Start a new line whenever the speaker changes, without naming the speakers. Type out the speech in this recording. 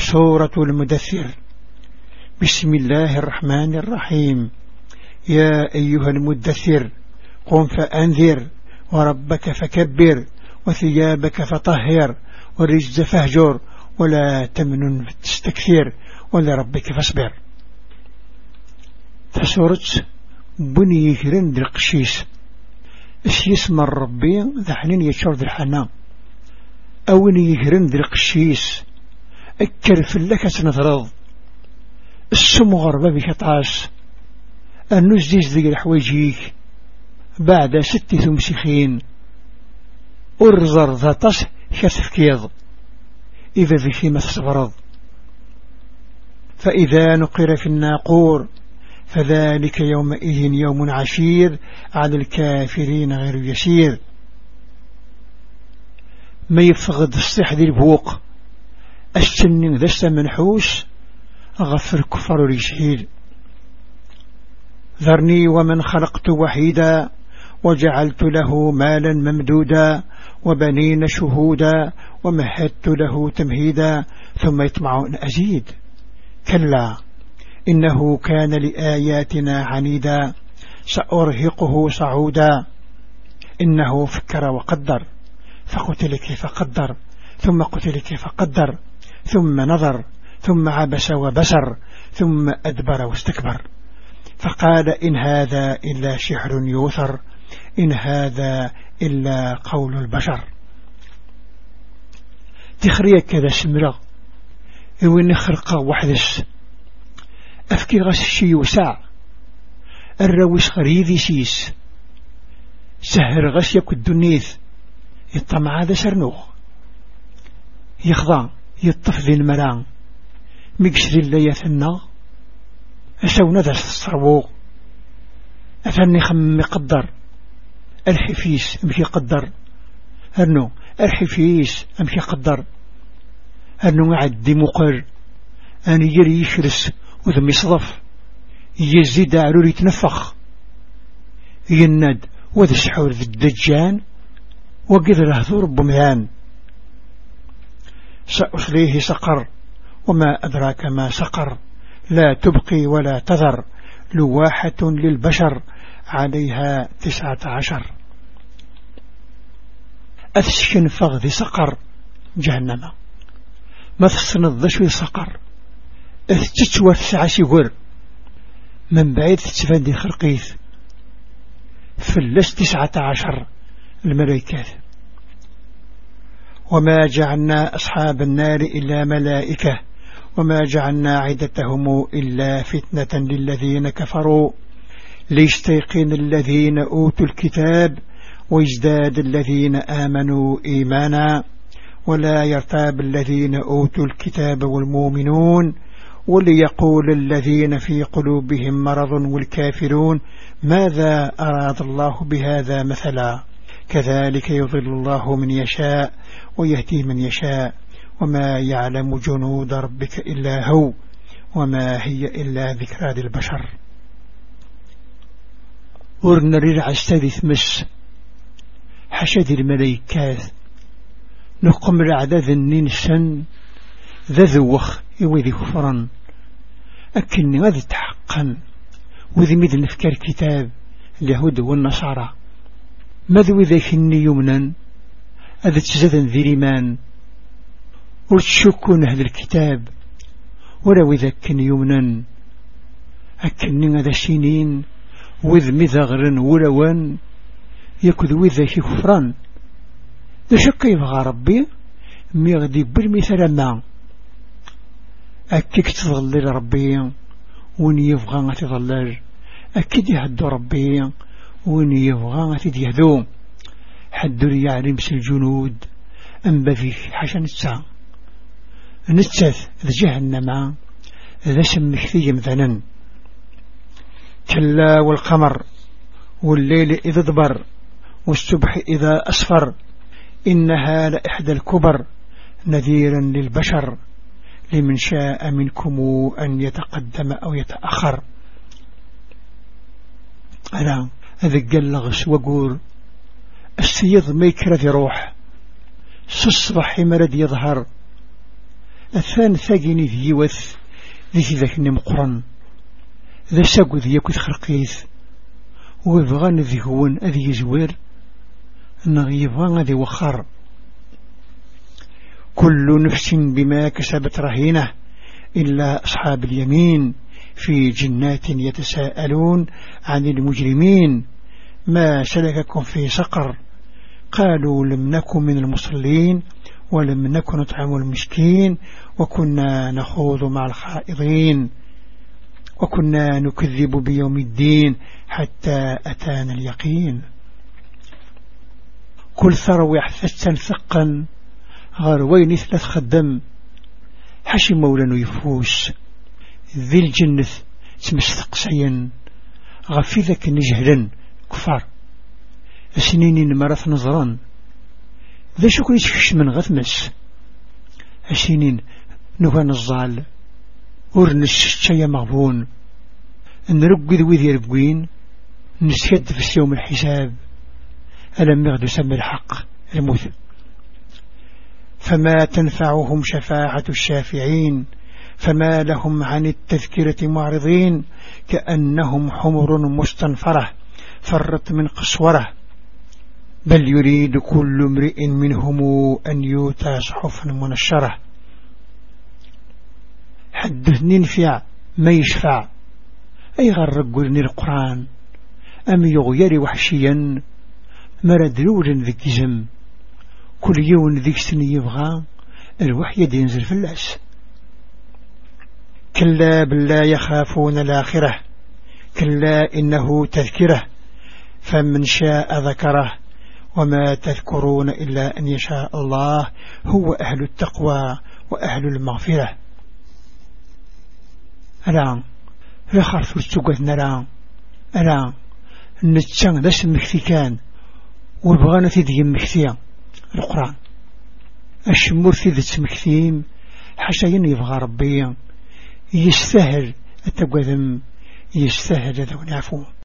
سورة المدثر. بسم الله الرحمن الرحيم. يا أيها المدثر قم فأنذر وربك فكبر وثيابك فطهر والرجز فاهجر ولا تمنن تستكثر ولربك فاصبر. فسورة بني كرن القشيس اش يسمى الربي ذا حنين يتشور ذا الحنا أوني يكرن ذا القشيس أكر في اللكة نظرض السم غربة بكطاس النزيز ذي الحواجيك بعد 6 ثمسخين أرزر ذا طس كتفكيض إذا ذي ما تصبرض. فإذا نقر في الناقور فذلك يومئذ يوم عشير على الكافرين غير يسير. ما يفقد الصح ذي البوق السن ذا منحوس غفر كفر ريشهيد. ذرني ومن خلقت وحيدا وجعلت له مالا ممدودا وبنين شهودا ومهدت له تمهيدا ثم يطمع أن أزيد كلا إنه كان لآياتنا عنيدا سأرهقه صعودا. إنه فكر وقدر فقتل كيف قدر ثم قتل كيف قدر ثم نظر ثم عبس وبسر ثم أدبر واستكبر فقال إن هذا إلا سحر يوثر إن هذا إلا قول البشر. تخريك كذا سمرة وين خرقة وحدث أفكي غس الشي وساع الروس غريذي سيس سهر غس يكو الدنيث يطمع هذا سرنوخ يخضع يطف ذي المران مقشر اللي يثنى أسو ندرس الصروق أثني خم قدر الحفيس أمشي قدر أنه الحفيس أمشي قدر أنه عدي مقر أن يري يشرس وذم يصرف يزيد عرور يتنفخ يند وذا سحور ذي الدجان وقذره ذو رب مهان. سأصليه سقر وما أدراك ما سقر لا تبقي ولا تذر لواحة للبشر عليها 19. أثشن فغذ سقر جهنم مثصن الضشو سقر اثتشوى 9 شغر من بعيد تتفندي خرقيث فلس 19 الملائكات. وما جعلنا أصحاب النار إلا ملائكة وما جعلنا عدتهم إلا فتنة للذين كفروا ليستيقن الذين أوتوا الكتاب ويزداد الذين آمنوا إيمانا ولا يرتاب الذين أوتوا الكتاب والمؤمنون وليقول الذين في قلوبهم مرض والكافرون ماذا أراد الله بهذا مثلا كذلك يضل الله من يشاء ويهدي من يشاء وما يعلم جنود ربك إلا هو وما هي إلا ذكرى للبشر. ورنرير عستاذ مس حشد الملائكات نقم العدد الننسن ذا ذوخ يوذي كفرا أكني غذي تحقا وذي مذن نفكر كتاب اليهود والنصارى ماذو ذاك يمنا أذا تزدن ذي رمان وتشكون هذا الكتاب ولو ذاك يمنا أكني غذا سنين وذ مذغر ولوان يكذ وذا كفرا لشك يبغى ربي ميغدي بالمثال ما أكيك تظلل ربي ون يبغى تظلل أكيد يهدو ربي ون يبغى تديهدو حد يعلم الجنود أنبا فيه حشا نتسا نتساث ذا جهنم ذا سمكثي مثلا كلا والقمر والليل إذا ضبر والصبح إذا أصفر إنها لإحدى الكبر نذيرا للبشر لمن شاء منكم أن يتقدم أو يتأخر. أنا أذقل لغس وقول السيض ميكرة روح سصبح مرد يظهر الثاني ثاقيني ذيوث ذي ذاك مقرن ذا ساقو ذيك خرقيث ويبغان ذي هون أذي يزوير نغيبغان ذي وخر كل نفس بما كسبت رهينة إلا أصحاب اليمين في جنات يتساءلون عن المجرمين ما سلككم في سقر قالوا لم نكن من المصلين ولم نكن نطعم المسكين وكنا نخوض مع الخائضين وكنا نكذب بيوم الدين حتى أتانا اليقين كل ثروة حثتا ثقا غروين ثلاث خدم حشي مولانا يفوس ذي الجنة تمستق سعيا غفي ذاك نجهلا كفار سنين مرث نظرا ذا شكرا يتفش من غثمس سنين نوان الظال ورنش شيا مغبون نرقذ وذي يرقوين نسيد في يوم الحساب ألم يغدو سم الحق الموت فما تنفعهم شفاعة الشافعين فما لهم عن التذكرة معرضين كأنهم حمر مستنفرة فرت من قسورة بل يريد كل امرئ منهم أن يؤتى صحفا منشرة حدثني نفع ما يشفع أي غرقلني القرآن أم يغير وحشيا مرد لول ذي جزم كل يوم ذيك سن يبغى الوحي ينزل في اللاس كلا بل لا يخافون الآخرة كلا إنه تذكره فمن شاء ذكره وما تذكرون إلا أن يشاء الله هو أهل التقوى وأهل المغفرة الآن رخرت السقوثنا الآن نتشان داس المكثيكان والبغانة ذي المكثية القرآن الشمور في ذي المكثيم حشاين يبغى ربي يستاهل التقوذم يستاهل ذو نعفو